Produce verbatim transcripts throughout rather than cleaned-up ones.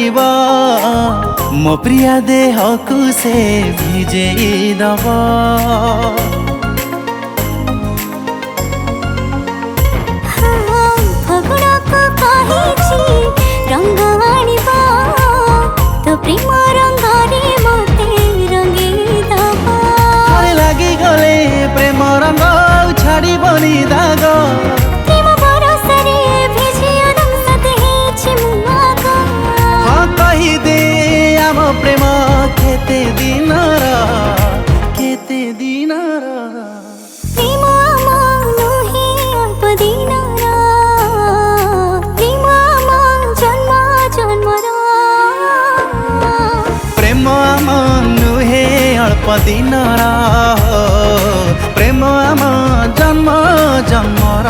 छाड़िबा मो प्रिया देहकु से भिजेई दबा। रंग आनिबा तो प्रेम रंग रे मते रंगी दबा। थरे लागी गले प्रेम रंग छाड़िबनी दाग। प्रेम बरसा रे भेजी अदम सत हेछि मुआग। हाँ कही दे आम प्रेम केते दिनर केते दिनर। प्रेम आम नुहे अल्प दिनर। प्रेम आम जन्म जन्मर। प्रेम आम नुहे अल्प दिनर। प्रेम आम जन्म जन्मर।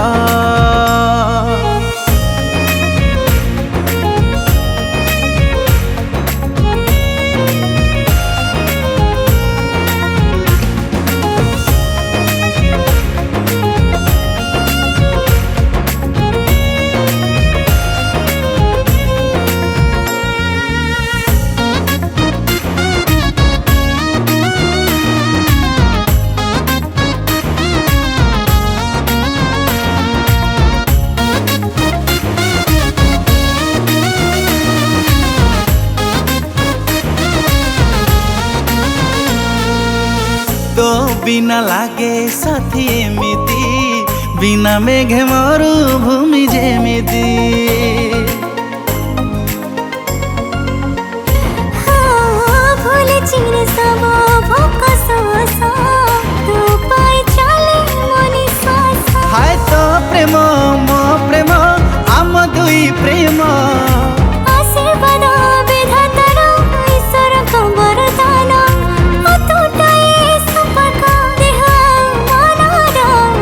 तो बिना लागे साथी एमिति बिना मेघे मरुभूमि जेमिति। हाँ भूल चिर सब भोक सांस तो पाई चले मनी श्वास। हाय तो प्रेम मो प्रेम आम दुई प्रेम। आशीर्वाद विधातार ईश्वर को वरदान। अतुट ए संपर्क देह मनर।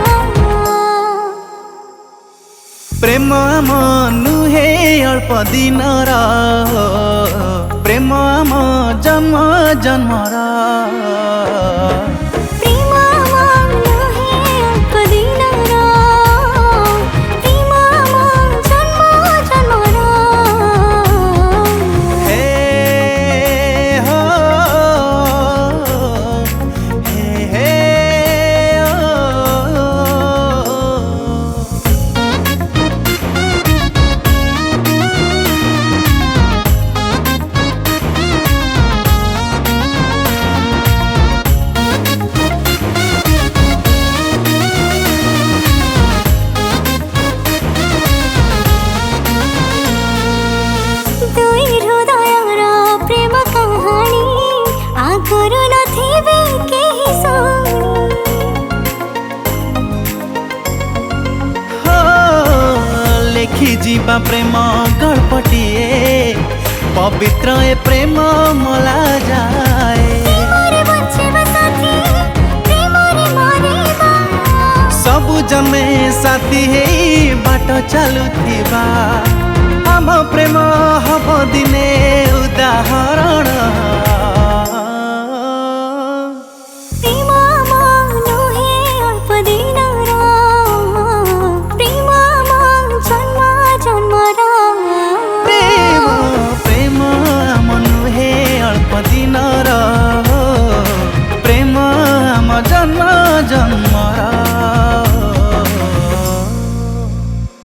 प्रेम आम नुहे अल्प दिनर। प्रेम आम जन्म जन्मर। प्रेम आम नुहे अल्प दिनर। प्रेम आम जन्म जन्मर। हे हो हे हे ओ। दुई हृदयर प्रेम कहानी आगरु नथिबे केही सुनी। हो लेखि जीवा प्रेम गल्पटिए पवित्र ए प्रेम मला जाए। प्रेमरे बंचिबा साथी प्रेमरे मरिबा। सबु जमे साथी हे बाट चालुथिबा आम प्रेम हब दिने उदाहरण।